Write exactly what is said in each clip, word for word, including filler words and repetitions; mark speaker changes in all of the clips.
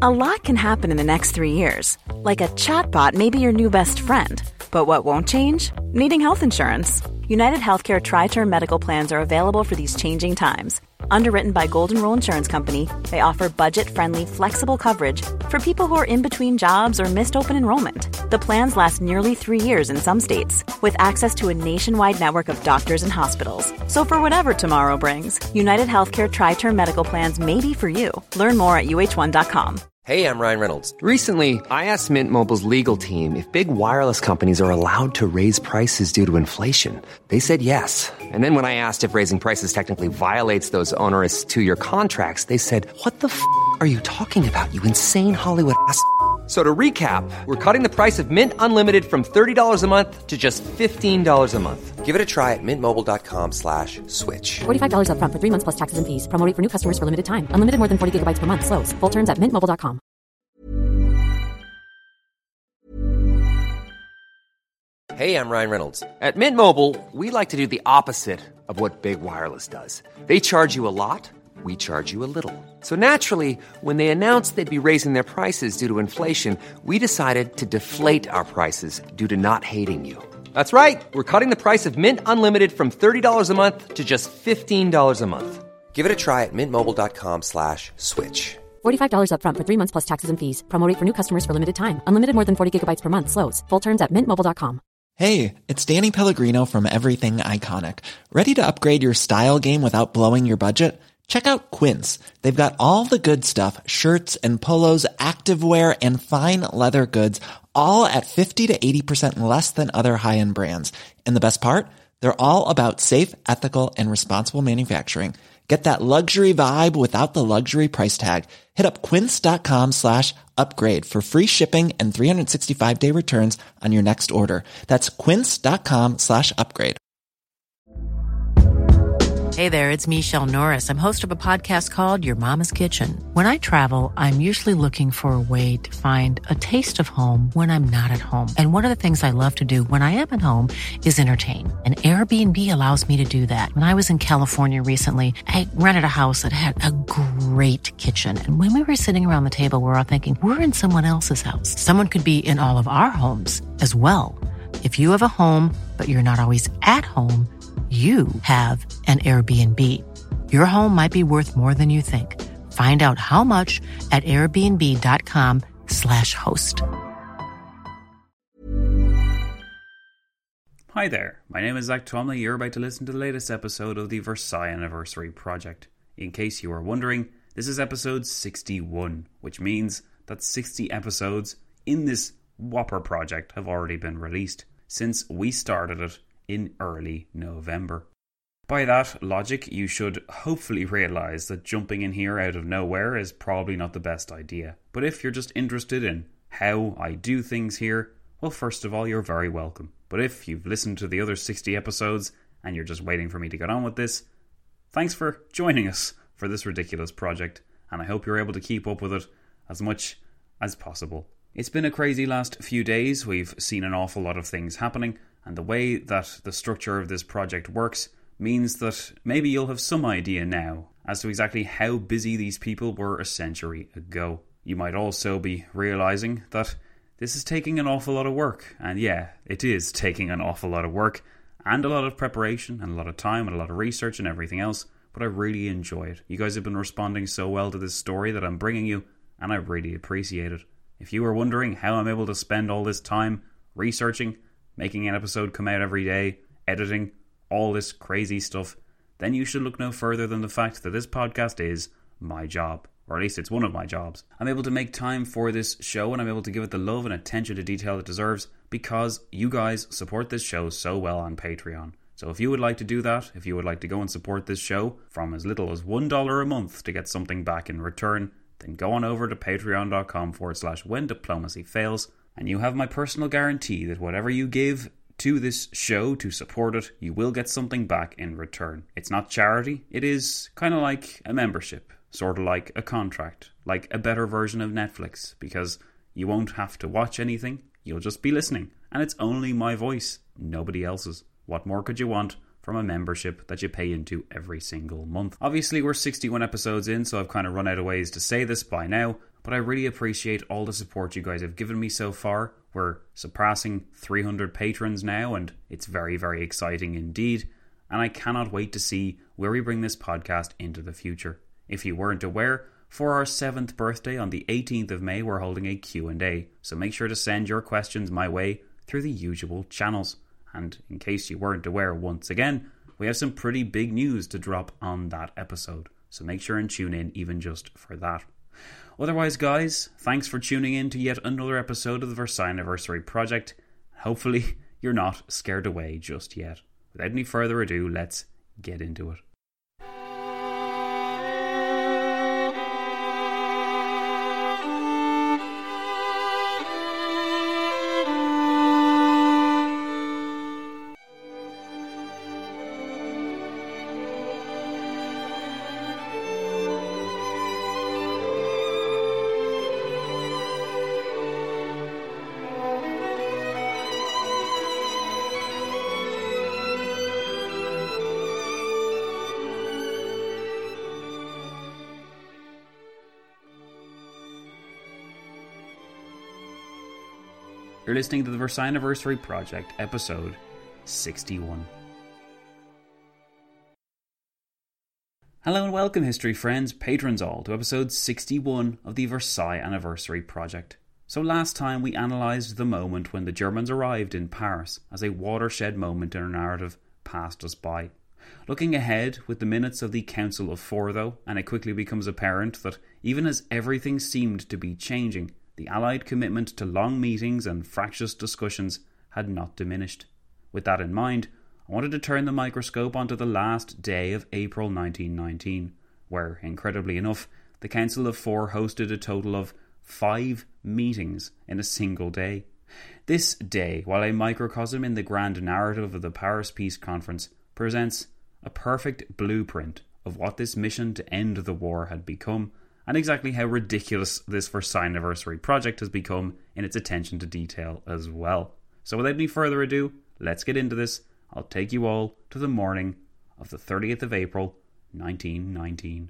Speaker 1: A lot can happen in the next three years. Like a chatbot may be your new best friend. But what won't change? Needing health insurance. United Healthcare Tri-Term Medical Plans are available for these changing times. Underwritten by Golden Rule Insurance Company, they offer budget-friendly, flexible coverage for people who are in between jobs or missed open enrollment. The plans last nearly three years in some states, with access to a nationwide network of doctors and hospitals. So for whatever tomorrow brings, United Healthcare Tri-Term Medical Plans may be for you. Learn more at U H one dot com.
Speaker 2: Hey, I'm Ryan Reynolds. Recently, I asked Mint Mobile's legal team if big wireless companies are allowed to raise prices due to inflation. They said yes. And then when I asked if raising prices technically violates those onerous two-year contracts, they said, what the f*** are you talking about, you insane Hollywood ass f- So to recap, we're cutting the price of Mint Unlimited from thirty dollars a month to just fifteen dollars a month. Give it a try at mintmobile.com slash switch.
Speaker 3: forty-five dollars up front for three months plus taxes and fees. Promo rate for new customers for limited time. Unlimited more than forty gigabytes per month. Slows full terms at mint mobile dot com.
Speaker 2: Hey, I'm Ryan Reynolds. At Mint Mobile, we like to do the opposite of what Big Wireless does. They charge you a lot. We charge you a little. So naturally, when they announced they'd be raising their prices due to inflation, we decided to deflate our prices due to not hating you. That's right. We're cutting the price of Mint Unlimited from thirty dollars a month to just fifteen dollars a month. Give it a try at mintmobile.com slash switch.
Speaker 3: forty-five dollars up front for three months plus taxes and fees. Promo rate for new customers for limited time. Unlimited more than forty gigabytes per month. Slows full terms at mint mobile dot com.
Speaker 4: Hey, it's Danny Pellegrino from Everything Iconic. Ready to upgrade your style game without blowing your budget? Check out Quince. They've got all the good stuff, shirts and polos, activewear, and fine leather goods, all at fifty to eighty percent less than other high-end brands. And the best part? They're all about safe, ethical, and responsible manufacturing. Get that luxury vibe without the luxury price tag. Hit up quince.com slash upgrade for free shipping and three sixty-five day returns on your next order. That's quince.com slash upgrade.
Speaker 5: Hey there, it's Michelle Norris. I'm host of a podcast called Your Mama's Kitchen. When I travel, I'm usually looking for a way to find a taste of home when I'm not at home. And one of the things I love to do when I am at home is entertain. And Airbnb allows me to do that. When I was in California recently, I rented a house that had a great kitchen. And when we were sitting around the table, we were all thinking, we're in someone else's house. Someone could be in all of our homes as well. If you have a home, but you're not always at home, you have an Airbnb. Your home might be worth more than you think. Find out how much at airbnb.com slash host.
Speaker 6: Hi there, my name is Zach Twomley. You're about to listen to the latest episode of the Versailles Anniversary Project. In case you are wondering, this is episode sixty-one, which means that sixty episodes in this whopper project have already been released since we started it in early November. By that logic, you should hopefully realise that jumping in here out of nowhere is probably not the best idea. But if you're just interested in how I do things here, well, first of all, you're very welcome. But if you've listened to the other sixty episodes and you're just waiting for me to get on with this, thanks for joining us for this ridiculous project, and I hope you're able to keep up with it as much as possible. It's been a crazy last few days. We've seen an awful lot of things happening, and the way that the structure of this project works means that maybe you'll have some idea now as to exactly how busy these people were a century ago. You might also be realising that this is taking an awful lot of work. And yeah, it is taking an awful lot of work and a lot of preparation and a lot of time and a lot of research and everything else, but I really enjoy it. You guys have been responding so well to this story that I'm bringing you, and I really appreciate it. If you are wondering how I'm able to spend all this time researching, making an episode come out every day, editing, all this crazy stuff, then you should look no further than the fact that this podcast is my job. Or at least it's one of my jobs. I'm able to make time for this show, and I'm able to give it the love and attention to detail it deserves because you guys support this show so well on Patreon. So if you would like to do that, if you would like to go and support this show from as little as one dollar a month to get something back in return, then go on over to patreon.com forward slash when diplomacy fails, and you have my personal guarantee that whatever you give to this show to support it, you will get something back in return. It's not charity, it is kind of like a membership, sort of like a contract, like a better version of Netflix, because you won't have to watch anything, you'll just be listening, and it's only my voice, nobody else's. What more could you want from a membership that you pay into every single month? Obviously, we're sixty-one episodes in, so I've kind of run out of ways to say this by now, but I really appreciate all the support you guys have given me so far. We're surpassing three hundred patrons now, and it's very, very exciting indeed, and I cannot wait to see where we bring this podcast into the future. If you weren't aware, for our seventh birthday on the eighteenth of May, we're holding a Q and A, so make sure to send your questions my way through the usual channels. And in case you weren't aware, once again, we have some pretty big news to drop on that episode, so make sure and tune in even just for that. Otherwise, guys, thanks for tuning in to yet another episode of the Versailles Anniversary Project. Hopefully, you're not scared away just yet. Without any further ado, let's get into it. You're listening to the Versailles Anniversary Project, episode sixty-one. Hello and welcome, history friends, patrons all, to episode sixty-one of the Versailles Anniversary Project. So last time we analysed the moment when the Germans arrived in Paris as a watershed moment in our narrative passed us by. Looking ahead with the minutes of the Council of Four though, and it quickly becomes apparent that even as everything seemed to be changing, the Allied commitment to long meetings and fractious discussions had not diminished. With that in mind, I wanted to turn the microscope onto the last day of April nineteen nineteen, where, incredibly enough, the Council of Four hosted a total of five meetings in a single day. This day, while a microcosm in the grand narrative of the Paris Peace Conference, presents a perfect blueprint of what this mission to end the war had become, and exactly how ridiculous this Versailles Anniversary Project has become in its attention to detail as well. So without any further ado, let's get into this. I'll take you all to the morning of the thirtieth of April, nineteen nineteen.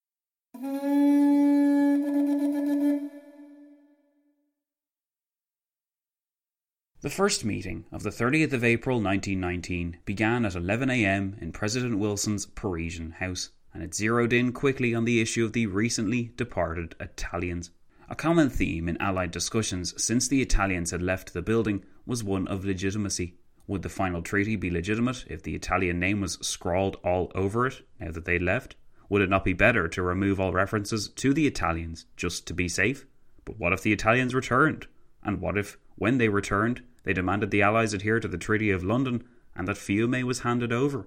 Speaker 6: The first meeting of the thirtieth of April nineteen nineteen began at eleven a.m. in President Wilson's Parisian house, and it zeroed in quickly on the issue of the recently departed Italians. A common theme in Allied discussions since the Italians had left the building was one of legitimacy. Would the final treaty be legitimate if the Italian name was scrawled all over it now that they'd left? Would it not be better to remove all references to the Italians just to be safe? But what if the Italians returned? And what if, when they returned, they demanded the Allies adhere to the Treaty of London and that Fiume was handed over?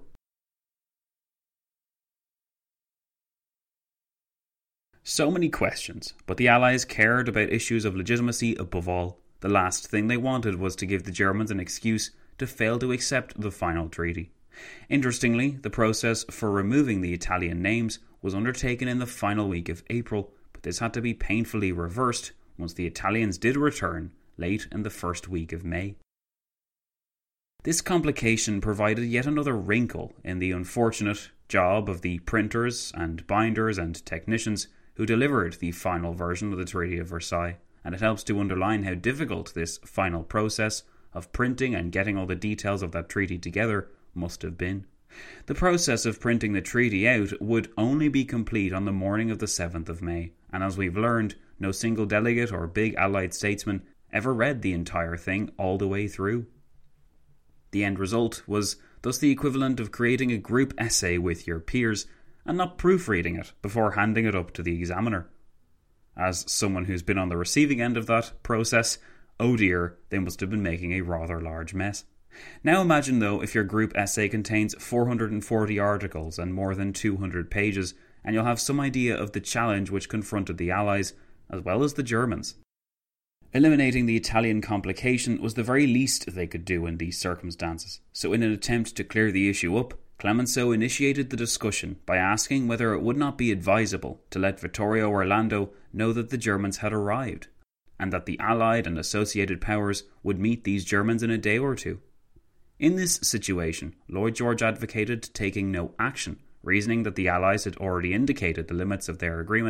Speaker 6: So many questions, but the Allies cared about issues of legitimacy above all. The last thing they wanted was to give the Germans an excuse to fail to accept the final treaty. Interestingly, the process for removing the Italian names was undertaken in the final week of April, but this had to be painfully reversed once the Italians did return late in the first week of May. This complication provided yet another wrinkle in the unfortunate job of the printers and binders and technicians who delivered the final version of the Treaty of Versailles, and it helps to underline how difficult this final process of printing and getting all the details of that treaty together must have been. The process of printing the treaty out would only be complete on the morning of the seventh of May, and as we've learned, no single delegate or big Allied statesman ever read the entire thing all the way through. The end result was thus the equivalent of creating a group essay with your peers and not proofreading it before handing it up to the examiner. As someone who's been on the receiving end of that process, oh dear, they must have been making a rather large mess. Now imagine though if your group essay contains four hundred forty articles and more than two hundred pages, and you'll have some idea of the challenge which confronted the Allies, as well as the Germans. Eliminating the Italian complication was the very least they could do in these circumstances, so in an attempt to clear the issue up, Clemenceau initiated the discussion by asking whether it would not be advisable to let Vittorio Orlando know that the Germans had arrived, and that the Allied and associated powers would meet these Germans in a day or two. In this situation, Lloyd George advocated taking no action, reasoning that the Allies had already indicated the limits of their agreement,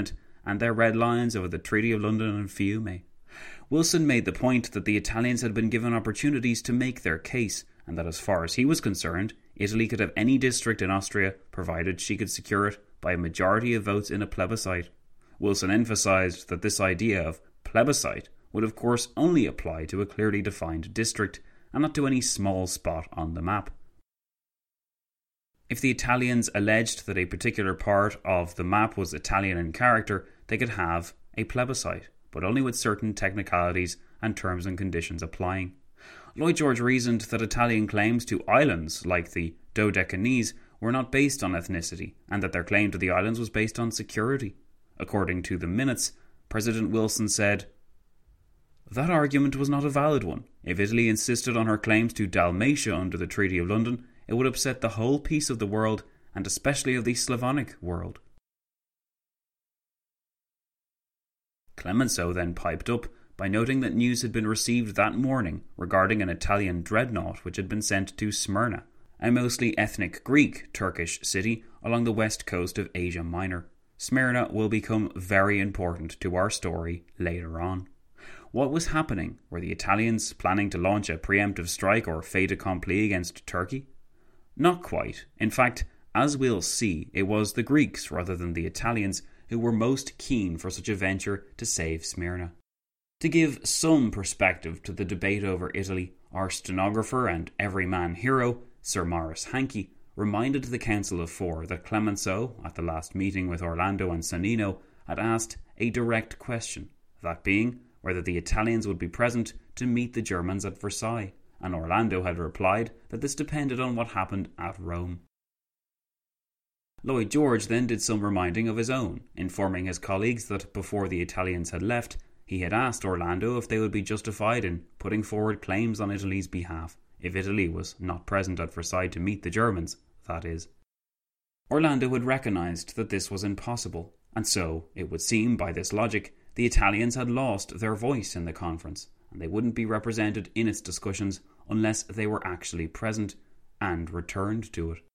Speaker 6: and their red lines over the Treaty of London and Fiume. Wilson made the point that the Italians had been given opportunities to make their case, and that as far as he was concerned, Italy could have any district in Austria provided she could secure it by a majority of votes in a plebiscite. Wilson emphasised that this idea of plebiscite would of course only apply to a clearly defined district and not to any small spot on the map. If the Italians alleged that a particular part of the map was Italian in character, they could have a plebiscite, but only with certain technicalities and terms and conditions applying. Lloyd George reasoned that Italian claims to islands like the Dodecanese were not based on ethnicity, and that their claim to the islands was based on security. According to the minutes, President Wilson said, "That argument was not a valid one. If Italy insisted on her claims to Dalmatia under the Treaty of London, it would upset the whole peace of the world, and especially of the Slavonic world." Clemenceau then piped up by noting that news had been received that morning regarding an Italian dreadnought which had been sent to Smyrna, a mostly ethnic Greek Turkish city along the west coast of Asia Minor. Smyrna will become very important to our story later on. What was happening? Were the Italians planning to launch a preemptive strike or fait accompli against Turkey? Not quite. In fact, as we'll see, it was the Greeks rather than the Italians who were most keen for such a venture to save Smyrna. To give some perspective to the debate over Italy, our stenographer and everyman hero, Sir Maurice Hankey, reminded the Council of Four that Clemenceau, at the last meeting with Orlando and Sonnino, had asked a direct question, that being whether the Italians would be present to meet the Germans at Versailles, and Orlando had replied that this depended on what happened at Rome. Lloyd George then did some reminding of his own, informing his colleagues that before the Italians had left, he had asked Orlando if they would be justified in putting forward claims on Italy's behalf, if Italy was not present at Versailles to meet the Germans, that is. Orlando had recognised that this was impossible, and so, it would seem by this logic, the Italians had lost their voice in the conference, and they wouldn't be represented in its discussions unless they were actually present and returned to it.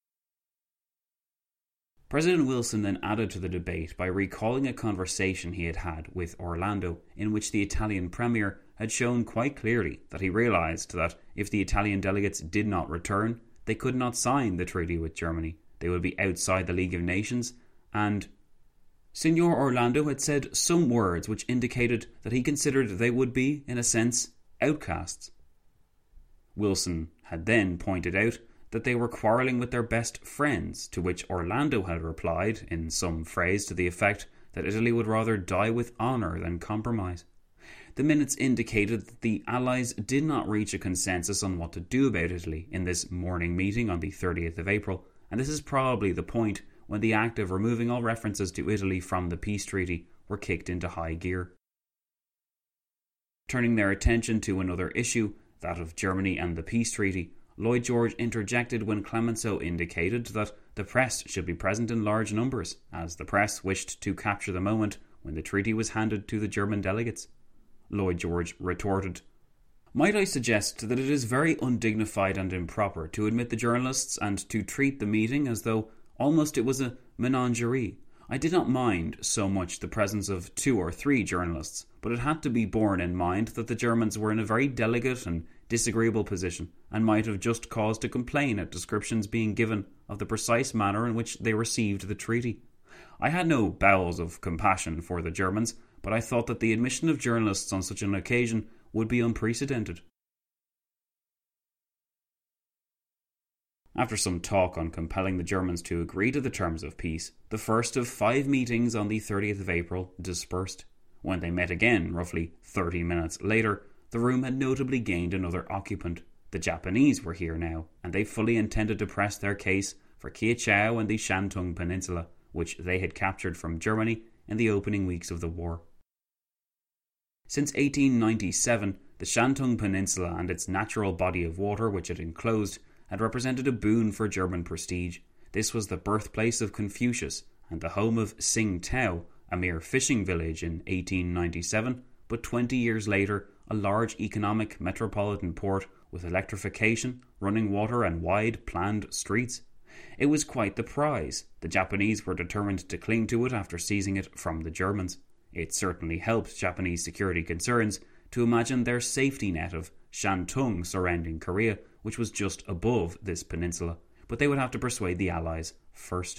Speaker 6: President Wilson then added to the debate by recalling a conversation he had had with Orlando, in which the Italian Premier had shown quite clearly that he realised that if the Italian delegates did not return, they could not sign the treaty with Germany. They would be outside the League of Nations, and Signor Orlando had said some words which indicated that he considered they would be, in a sense, outcasts. Wilson had then pointed out that they were quarrelling with their best friends, to which Orlando had replied in some phrase to the effect that Italy would rather die with honour than compromise. The minutes indicated that the Allies did not reach a consensus on what to do about Italy in this morning meeting on the thirtieth of April, and this is probably the point when the act of removing all references to Italy from the peace treaty were kicked into high gear. Turning their attention to another issue, that of Germany and the peace treaty, Lloyd George interjected when Clemenceau indicated that the press should be present in large numbers, as the press wished to capture the moment when the treaty was handed to the German delegates. Lloyd George retorted, "Might I suggest that it is very undignified and improper to admit the journalists and to treat the meeting as though almost it was a menagerie. I did not mind so much the presence of two or three journalists, but it had to be borne in mind that the Germans were in a very delicate and disagreeable position, and might have just cause to complain at descriptions being given of the precise manner in which they received the treaty. I had no bowels of compassion for the Germans, but I thought that the admission of journalists on such an occasion would be unprecedented." After some talk on compelling the Germans to agree to the terms of peace, the first of five meetings on the thirtieth of April dispersed. When they met again, roughly thirty minutes later, the room had notably gained another occupant. The Japanese were here now, and they fully intended to press their case for Kiachao and the Shantung Peninsula, which they had captured from Germany in the opening weeks of the war. Since eighteen ninety-seven, the Shantung Peninsula and its natural body of water which it enclosed had represented a boon for German prestige. This was the birthplace of Confucius and the home of Tsing Tao, a mere fishing village in eighteen ninety-seven, but twenty years later a large economic metropolitan port with electrification, running water and wide planned streets. It was quite the prize. The Japanese were determined to cling to it after seizing it from the Germans. It certainly helped Japanese security concerns to imagine their safety net of Shantung surrounding Korea, which was just above this peninsula, but they would have to persuade the Allies first.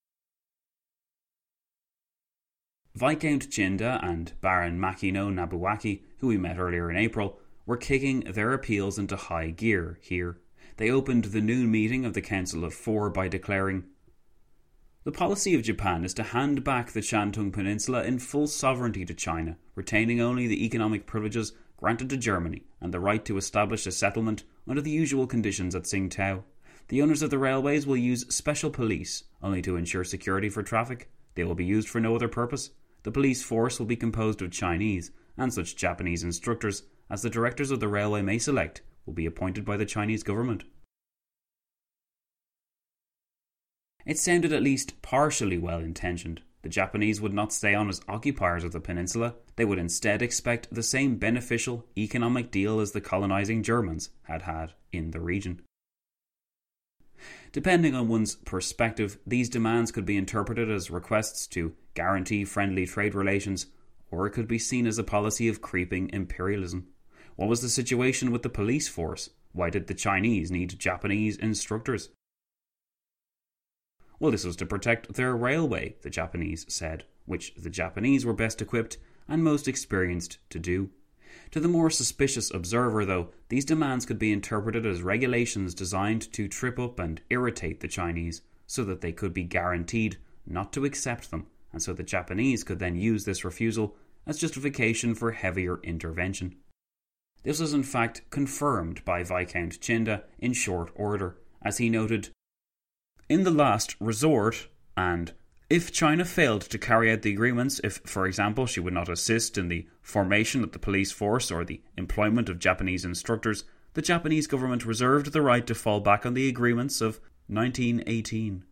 Speaker 6: Viscount Chinda and Baron Makino Nobuaki, who we met earlier in April, were kicking their appeals into high gear here. They opened the noon meeting of the Council of Four by declaring, "The policy of Japan is to hand back the Shantung Peninsula in full sovereignty to China, retaining only the economic privileges granted to Germany and the right to establish a settlement under the usual conditions at Tsingtao. The owners of the railways will use special police only to ensure security for traffic. They will be used for no other purpose. The police force will be composed of Chinese, and such Japanese instructors as the directors of the railway may select will be appointed by the Chinese government." It sounded at least partially well-intentioned. The Japanese would not stay on as occupiers of the peninsula. They would instead expect the same beneficial economic deal as the colonising Germans had had in the region. Depending on one's perspective, these demands could be interpreted as requests to guarantee friendly trade relations, or it could be seen as a policy of creeping imperialism. What was the situation with the police force? Why did the Chinese need Japanese instructors? Well, this was to protect their railway, the Japanese said, which the Japanese were best equipped and most experienced to do. To the more suspicious observer, though, these demands could be interpreted as regulations designed to trip up and irritate the Chinese, so that they could be guaranteed not to accept them, and so the Japanese could then use this refusal as justification for heavier intervention. This was in fact confirmed by Viscount Chinda in short order, as he noted, "In the last resort, and if China failed to carry out the agreements, if, for example, she would not assist in the formation of the police force or the employment of Japanese instructors, the Japanese government reserved the right to fall back on the agreements of nineteen eighteen.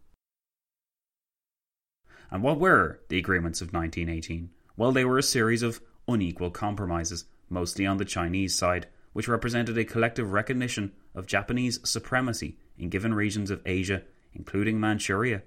Speaker 6: And what were the agreements of nineteen eighteen? Well, they were a series of unequal compromises, mostly on the Chinese side, which represented a collective recognition of Japanese supremacy in given regions of Asia, including Manchuria.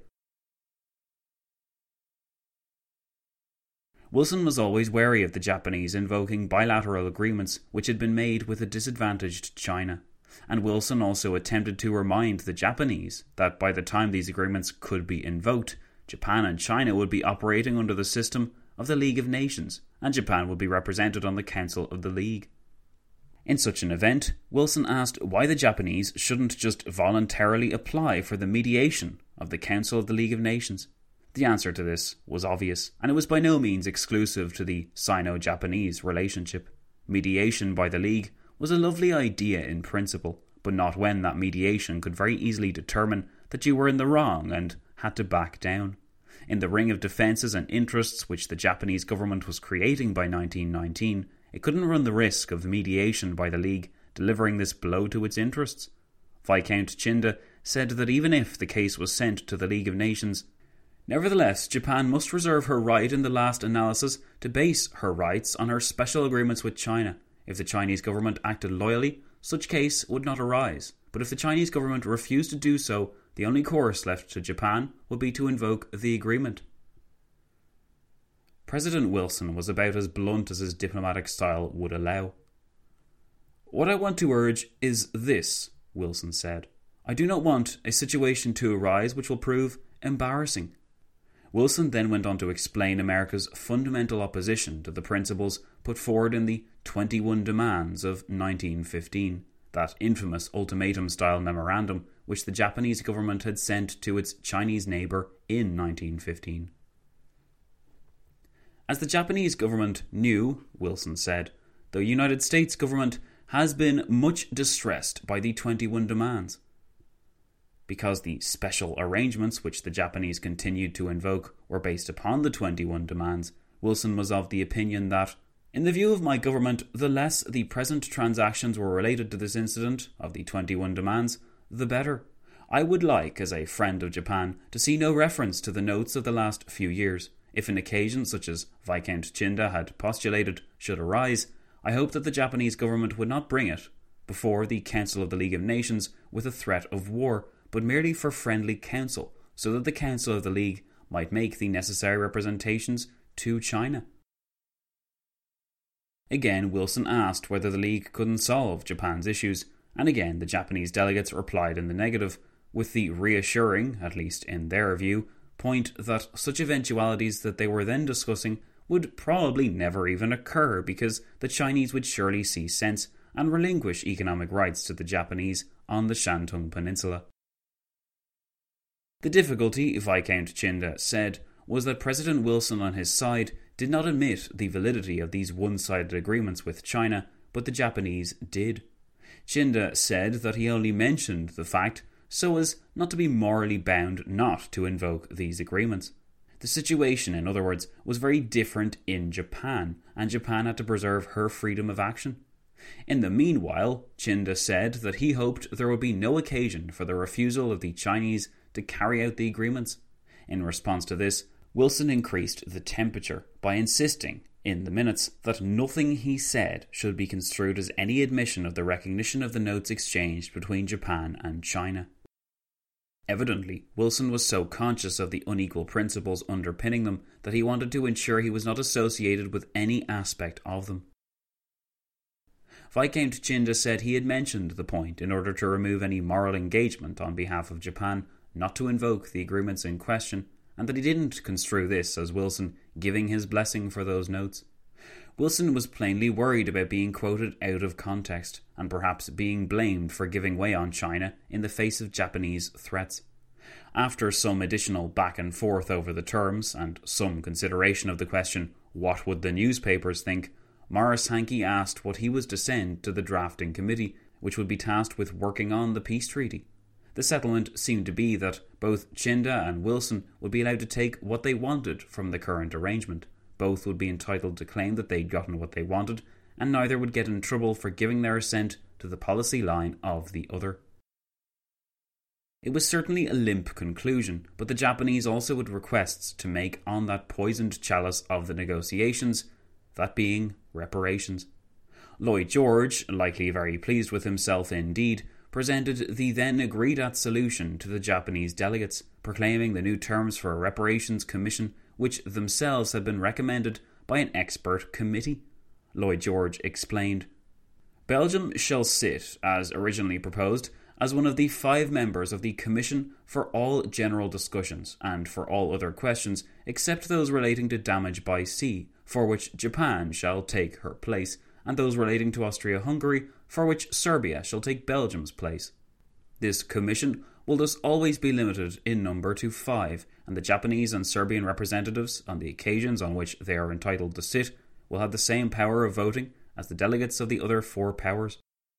Speaker 6: Wilson was always wary of the Japanese invoking bilateral agreements which had been made with a disadvantaged China, and Wilson also attempted to remind the Japanese that by the time these agreements could be invoked, Japan and China would be operating under the system of the League of Nations, and Japan would be represented on the Council of the League. In such an event, Wilson asked why the Japanese shouldn't just voluntarily apply for the mediation of the Council of the League of Nations. The answer to this was obvious, and it was by no means exclusive to the Sino-Japanese relationship. Mediation by the League was a lovely idea in principle, but not when that mediation could very easily determine that you were in the wrong and had to back down. In the ring of defences and interests which the Japanese government was creating by nineteen nineteen, it couldn't run the risk of mediation by the League delivering this blow to its interests. Viscount Chinda said that even if the case was sent to the League of Nations, nevertheless, Japan must reserve her right in the last analysis to base her rights on her special agreements with China. If the Chinese government acted loyally, such case would not arise. But if the Chinese government refused to do so, the only course left to Japan would be to invoke the agreement. President Wilson was about as blunt as his diplomatic style would allow. "What I want to urge is this," Wilson said. "I do not want a situation to arise which will prove embarrassing." Wilson then went on to explain America's fundamental opposition to the principles put forward in the twenty-one Demands of nineteen fifteen, that infamous ultimatum-style memorandum which the Japanese government had sent to its Chinese neighbour in nineteen fifteen. As the Japanese government knew, Wilson said, the United States government has been much distressed by the twenty-one Demands. Because the special arrangements which the Japanese continued to invoke were based upon the twenty-one Demands, Wilson was of the opinion that, in the view of my government, the less the present transactions were related to this incident of the twenty-one Demands, the better. I would like, as a friend of Japan, to see no reference to the notes of the last few years. If an occasion such as Viscount Chinda had postulated should arise, I hope that the Japanese government would not bring it before the Council of the League of Nations with a threat of war, but merely for friendly counsel, so that the Council of the League might make the necessary representations to China. Again, Wilson asked whether the League couldn't solve Japan's issues, and again the Japanese delegates replied in the negative, with the reassuring, at least in their view, point that such eventualities that they were then discussing would probably never even occur because the Chinese would surely see sense and relinquish economic rights to the Japanese on the Shantung Peninsula. The difficulty, Viscount Chinda said, was that President Wilson on his side did not admit the validity of these one-sided agreements with China, but the Japanese did. Chinda said that he only mentioned the fact so as not to be morally bound not to invoke these agreements. The situation, in other words, was very different in Japan, and Japan had to preserve her freedom of action. In the meanwhile, Chinda said that he hoped there would be no occasion for the refusal of the Chinese to carry out the agreements. In response to this, Wilson increased the temperature by insisting, in the minutes, that nothing he said should be construed as any admission of the recognition of the notes exchanged between Japan and China. Evidently, Wilson was so conscious of the unequal principles underpinning them that he wanted to ensure he was not associated with any aspect of them. Viscount Chinda said he had mentioned the point in order to remove any moral engagement on behalf of Japan not to invoke the agreements in question, and that he didn't construe this as Wilson giving his blessing for those notes. Wilson was plainly worried about being quoted out of context, and perhaps being blamed for giving way on China in the face of Japanese threats. After some additional back and forth over the terms, and some consideration of the question, what would the newspapers think, Maurice Hankey asked what he was to send to the drafting committee, which would be tasked with working on the peace treaty. The settlement seemed to be that both Chinda and Wilson would be allowed to take what they wanted from the current arrangement. Both would be entitled to claim that they'd gotten what they wanted, and neither would get in trouble for giving their assent to the policy line of the other. It was certainly a limp conclusion, but the Japanese also had requests to make on that poisoned chalice of the negotiations, that being reparations. Lloyd George, likely very pleased with himself indeed, presented the then agreed-at solution to the Japanese delegates, proclaiming the new terms for a reparations commission, which themselves had been recommended by an expert committee. Lloyd George explained, Belgium shall sit, as originally proposed, as one of the five members of the Commission for all general discussions and for all other questions except those relating to damage by sea, for which Japan shall take her place, and those relating to Austria-Hungary, for which Serbia shall take Belgium's place. This commission will thus always be limited in number to five, and the Japanese and Serbian representatives, on the occasions on which they are entitled to sit, will have the same power of voting as the delegates of the other four powers.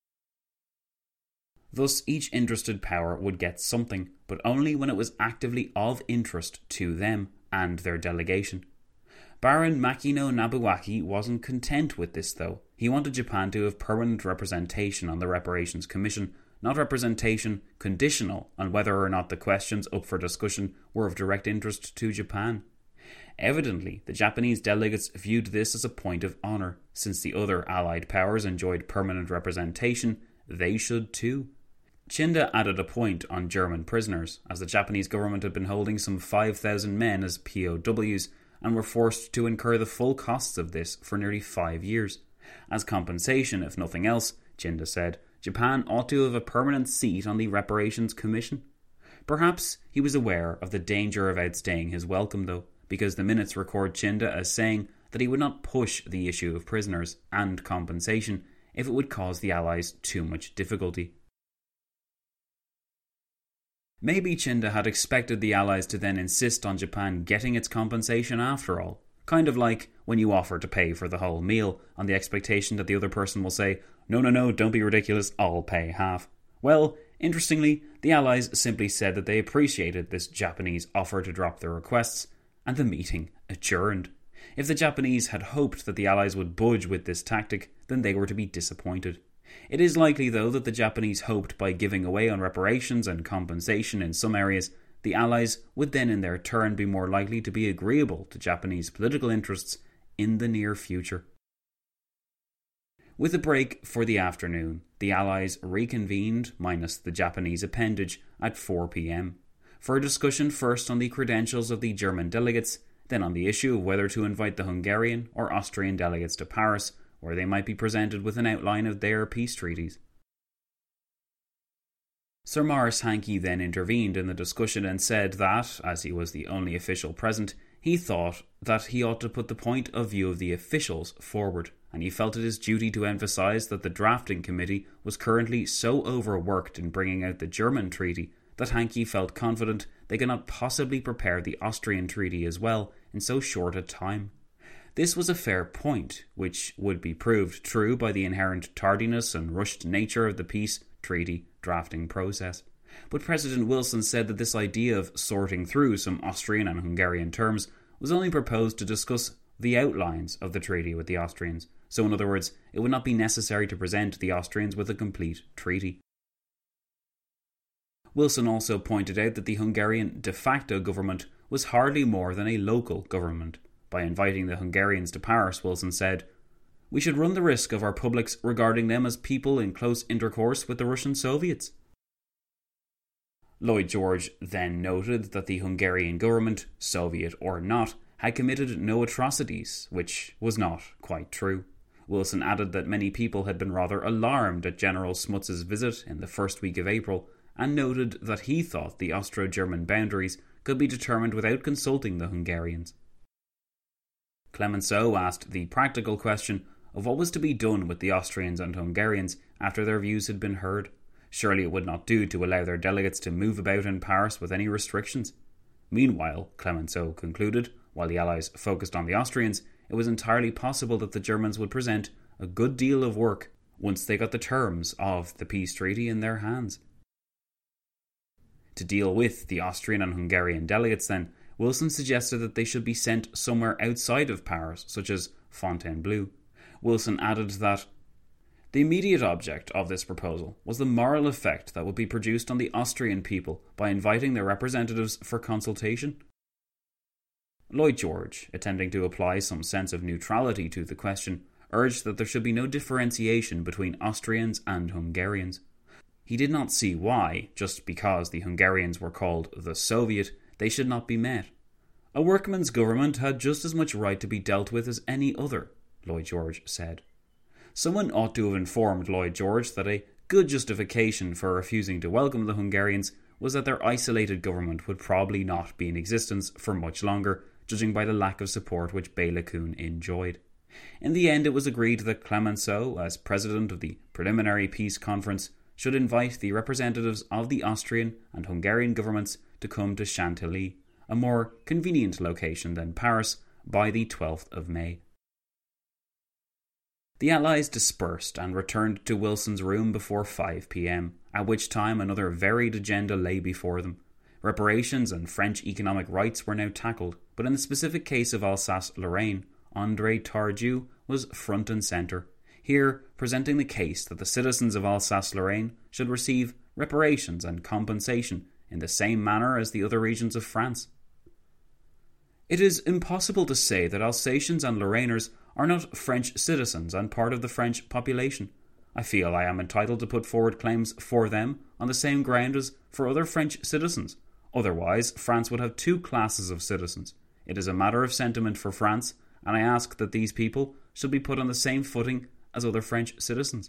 Speaker 6: Thus each interested power would get something, but only when it was actively of interest to them and their delegation. Baron Makino Nobuaki wasn't content with this though. He wanted Japan to have permanent representation on the Reparations Commission, not representation conditional on whether or not the questions up for discussion were of direct interest to Japan. Evidently, the Japanese delegates viewed this as a point of honour. Since the other Allied powers enjoyed permanent representation, they should too. Chinda added a point on German prisoners, as the Japanese government had been holding some five thousand men as P O Ws and were forced to incur the full costs of this for nearly five years. As compensation, if nothing else, Chinda said, Japan ought to have a permanent seat on the Reparations Commission. Perhaps he was aware of the danger of outstaying his welcome though, because the minutes record Chinda as saying that he would not push the issue of prisoners and compensation if it would cause the Allies too much difficulty. Maybe Chinda had expected the Allies to then insist on Japan getting its compensation after all, kind of like when you offer to pay for the whole meal on the expectation that the other person will say, no, no, no, don't be ridiculous, I'll pay half. Well, interestingly, the Allies simply said that they appreciated this Japanese offer to drop their requests, and the meeting adjourned. If the Japanese had hoped that the Allies would budge with this tactic, then they were to be disappointed. It is likely, though, that the Japanese hoped by giving away on reparations and compensation in some areas, the Allies would then in their turn be more likely to be agreeable to Japanese political interests in the near future. With a break for the afternoon, the Allies reconvened, minus the Japanese appendage, at four p.m. for a discussion first on the credentials of the German delegates, then on the issue of whether to invite the Hungarian or Austrian delegates to Paris, where they might be presented with an outline of their peace treaties. Sir Maurice Hankey then intervened in the discussion and said that, as he was the only official present, he thought that he ought to put the point of view of the officials forward, and he felt it his duty to emphasise that the drafting committee was currently so overworked in bringing out the German treaty that Hankey felt confident they could not possibly prepare the Austrian treaty as well in so short a time. This was a fair point, which would be proved true by the inherent tardiness and rushed nature of the peace treaty drafting process. But President Wilson said that this idea of sorting through some Austrian and Hungarian terms was only proposed to discuss the outlines of the treaty with the Austrians. So in other words, it would not be necessary to present the Austrians with a complete treaty. Wilson also pointed out that the Hungarian de facto government was hardly more than a local government. By inviting the Hungarians to Paris, Wilson said, "We should run the risk of our publics regarding them as people in close intercourse with the Russian Soviets." Lloyd George then noted that the Hungarian government, Soviet or not, had committed no atrocities, which was not quite true. Wilson added that many people had been rather alarmed at General Smuts's visit in the first week of April, and noted that he thought the Austro-German boundaries could be determined without consulting the Hungarians. Clemenceau asked the practical question of what was to be done with the Austrians and Hungarians after their views had been heard. Surely it would not do to allow their delegates to move about in Paris with any restrictions. Meanwhile, Clemenceau concluded, while the Allies focused on the Austrians, it was entirely possible that the Germans would present a good deal of work once they got the terms of the peace treaty in their hands. To deal with the Austrian and Hungarian delegates then, Wilson suggested that they should be sent somewhere outside of Paris, such as Fontainebleau. Wilson added that the immediate object of this proposal was the moral effect that would be produced on the Austrian people by inviting their representatives for consultation. Lloyd George, attempting to apply some sense of neutrality to the question, urged that there should be no differentiation between Austrians and Hungarians. He did not see why, just because the Hungarians were called the Soviet, they should not be met. A workman's government had just as much right to be dealt with as any other, Lloyd George said. Someone ought to have informed Lloyd George that a good justification for refusing to welcome the Hungarians was that their isolated government would probably not be in existence for much longer, judging by the lack of support which Bela Kun enjoyed. In the end, it was agreed that Clemenceau, as president of the Preliminary Peace Conference, should invite the representatives of the Austrian and Hungarian governments to come to Chantilly, a more convenient location than Paris, by the twelfth of May. The Allies dispersed and returned to Wilson's room before five p.m, at which time another varied agenda lay before them. Reparations and French economic rights were now tackled, but in the specific case of Alsace-Lorraine, André Tardieu was front and centre, here presenting the case that the citizens of Alsace-Lorraine should receive reparations and compensation in the same manner as the other regions of France. It is impossible to say that Alsatians and Lorrainers are not French citizens and part of the French population. I feel I am entitled to put forward claims for them on the same ground as for other French citizens. Otherwise, France would have two classes of citizens. It is a matter of sentiment for France, and I ask that these people should be put on the same footing as other French citizens.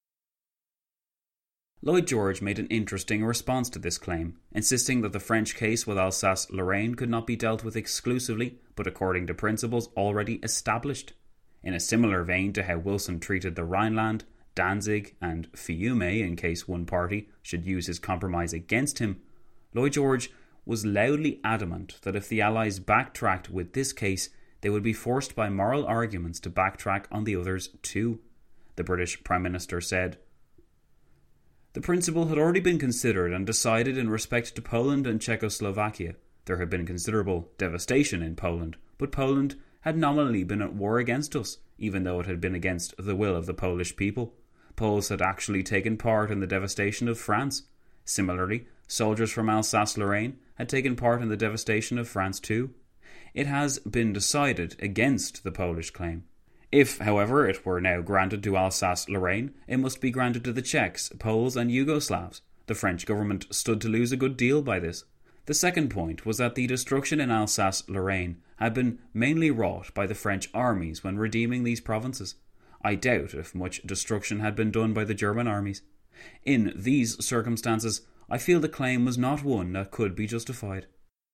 Speaker 6: Lloyd George made an interesting response to this claim, insisting that the French case with Alsace-Lorraine could not be dealt with exclusively, but according to principles already established. In a similar vein to how Wilson treated the Rhineland, Danzig and Fiume in case one party should use his compromise against him, Lloyd George was loudly adamant that if the Allies backtracked with this case, they would be forced by moral arguments to backtrack on the others too. The British Prime Minister said, "The principle had already been considered and decided in respect to Poland and Czechoslovakia. There had been considerable devastation in Poland, but Poland had nominally been at war against us, even though it had been against the will of the Polish people. Poles had actually taken part in the devastation of France. Similarly, soldiers from Alsace-Lorraine had taken part in the devastation of France too. It has been decided against the Polish claim. If, however, it were now granted to Alsace-Lorraine, it must be granted to the Czechs, Poles and Yugoslavs. The French government stood to lose a good deal by this. The second point was that the destruction in Alsace-Lorraine had been mainly wrought by the French armies when redeeming these provinces. I doubt if much destruction had been done by the German armies. In these circumstances, I feel the claim was not one that could be justified.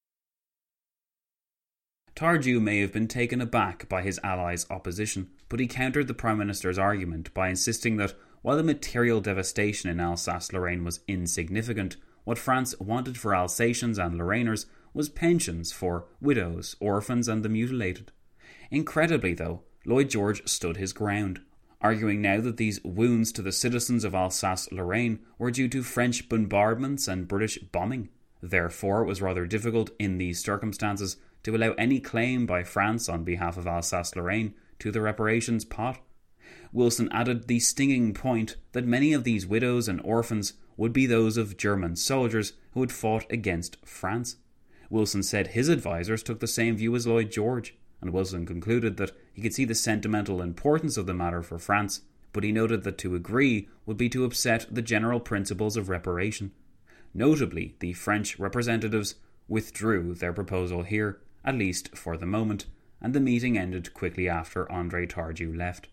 Speaker 6: Tardieu may have been taken aback by his allies' opposition, but he countered the Prime Minister's argument by insisting that while the material devastation in Alsace-Lorraine was insignificant, what France wanted for Alsatians and Lorrainers was pensions for widows, orphans and the mutilated. Incredibly, though, Lloyd George stood his ground, arguing now that these wounds to the citizens of Alsace-Lorraine were due to French bombardments and British bombing. Therefore, it was rather difficult in these circumstances to allow any claim by France on behalf of Alsace-Lorraine to the reparations pot. Wilson added the stinging point that many of these widows and orphans would be those of German soldiers who had fought against France. Wilson said his advisers took the same view as Lloyd George, and Wilson concluded that he could see the sentimental importance of the matter for France, but he noted that to agree would be to upset the general principles of reparation. Notably, the French representatives withdrew their proposal here, at least for the moment, and the meeting ended quickly after André Tardieu left.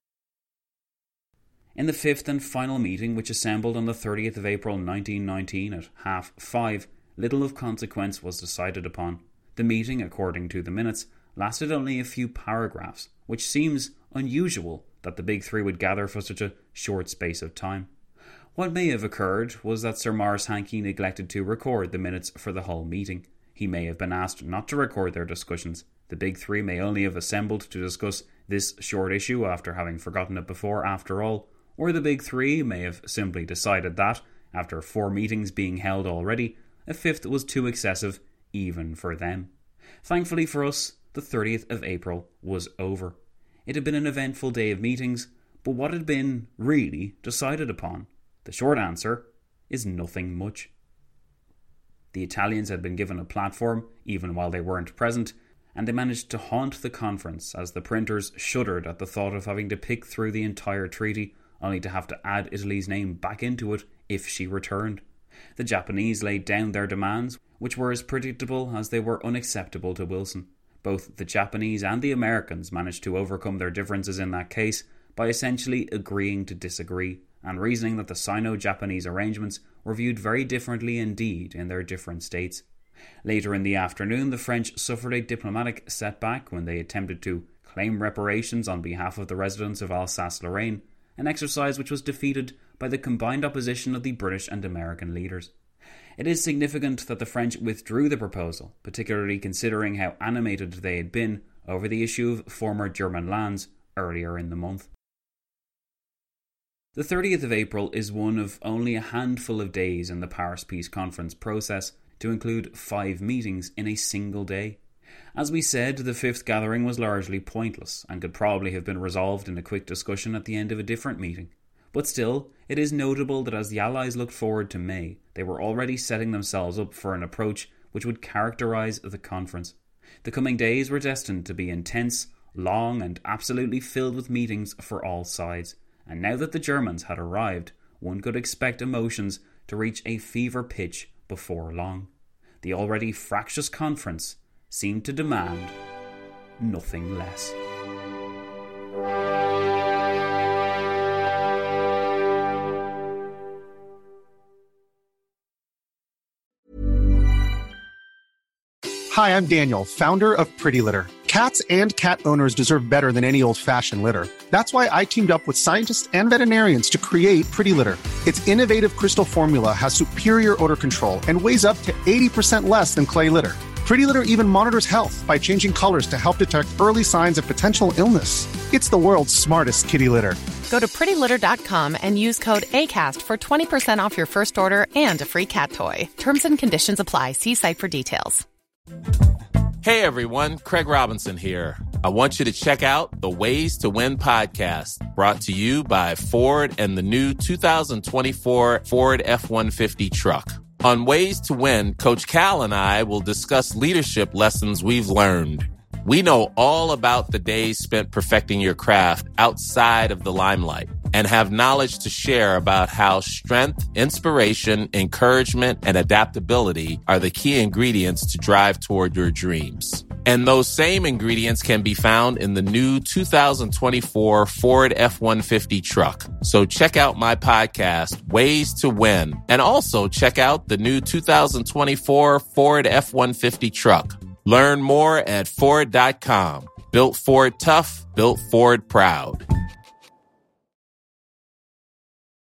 Speaker 6: In the fifth and final meeting, which assembled on the thirtieth of April nineteen nineteen at half five, little of consequence was decided upon. The meeting, according to the minutes, lasted only a few paragraphs, which seems unusual that the big three would gather for such a short space of time. What may have occurred was that Sir Maurice Hankey neglected to record the minutes for the whole meeting. He may have been asked not to record their discussions. The big three may only have assembled to discuss this short issue after having forgotten it before, after all. Or the big three may have simply decided that, after four meetings being held already, a fifth was too excessive even for them. Thankfully for us, the thirtieth of April was over. It had been an eventful day of meetings, but what had been really decided upon? The short answer is nothing much. The Italians had been given a platform, even while they weren't present, and they managed to haunt the conference as the printers shuddered at the thought of having to pick through the entire treaty, only to have to add Italy's name back into it if she returned. The Japanese laid down their demands, which were as predictable as they were unacceptable to Wilson. Both the Japanese and the Americans managed to overcome their differences in that case by essentially agreeing to disagree, and reasoning that the Sino-Japanese arrangements were viewed very differently indeed in their different states. Later in the afternoon, the French suffered a diplomatic setback when they attempted to claim reparations on behalf of the residents of Alsace-Lorraine, an exercise which was defeated by the combined opposition of the British and American leaders. It is significant that the French withdrew the proposal, particularly considering how animated they had been over the issue of former German lands earlier in the month. The thirtieth of April is one of only a handful of days in the Paris Peace Conference process to include five meetings in a single day. As we said, the fifth gathering was largely pointless and could probably have been resolved in a quick discussion at the end of a different meeting. But still, it is notable that as the Allies looked forward to May, they were already setting themselves up for an approach which would characterise the conference. The coming days were destined to be intense, long and absolutely filled with meetings for all sides, and now that the Germans had arrived, one could expect emotions to reach a fever pitch before long. The already fractious conference seemed to demand nothing less.
Speaker 7: Hi, I'm Daniel, founder of Pretty Litter. Cats and cat owners deserve better than any old-fashioned litter. That's why I teamed up with scientists and veterinarians to create Pretty Litter. Its innovative crystal formula has superior odor control and weighs up to eighty percent less than clay litter. Pretty Litter even monitors health by changing colors to help detect early signs of potential illness. It's the world's smartest kitty litter.
Speaker 8: Go to pretty litter dot com and use code ACAST for twenty percent off your first order and a free cat toy. Terms and conditions apply. See site for details.
Speaker 9: Hey everyone, Craig Robinson here. I want you to check out the Ways to Win podcast, brought to you by Ford and the new two thousand twenty-four Ford F one fifty truck. On Ways to Win, Coach Cal and I will discuss leadership lessons we've learned. We know all about the days spent perfecting your craft outside of the limelight and have knowledge to share about how strength, inspiration, encouragement, and adaptability are the key ingredients to drive toward your dreams. And those same ingredients can be found in the new two thousand twenty-four Ford F one fifty truck. So check out my podcast, Ways to Win, and also check out the new two thousand twenty-four Ford F one fifty truck. Learn more at Ford dot com. Built Ford tough, built Ford proud.